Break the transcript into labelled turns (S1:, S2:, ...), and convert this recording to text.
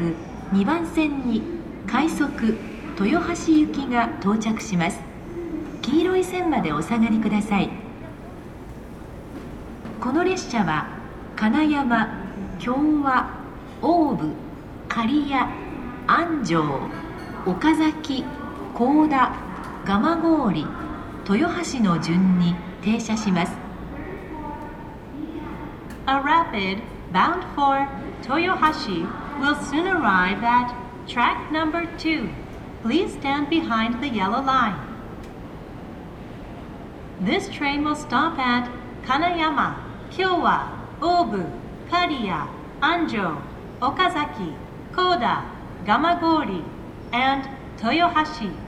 S1: く2番線に快速豊橋行きが到着します。黄色い線までお下がりください。この列車は金山、京和、大府、刈谷、安城、岡崎、甲田、蒲郡、豊橋の順に停車します。
S2: A rapid bound for Toyohashi will soon arrive at track number 2. Please stand behind the yellow line. This train will stop at Kanayama, Kyowa, Obu, Kariya, Anjo, Okazaki, Koda, Gamagori, and Toyohashi.